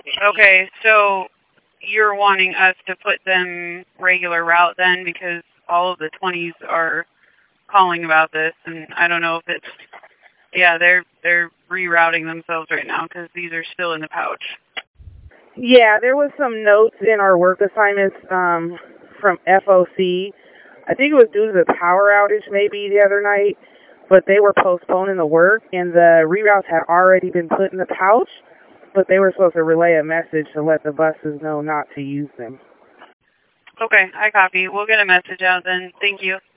Okay, so you're wanting us to put them regular route then, because all of the 20s are calling about this, and I don't know if it's, yeah, they're rerouting themselves right now because these are still in the pouch. Yeah, there was some notes in our work assignments from FOC. I think it was due to the power outage maybe the other night, but they were postponing the work, and the reroutes had already been put in the pouch, but they were supposed to relay a message to let the buses know not to use them. Okay, I copy. We'll get a message out then. Thank you.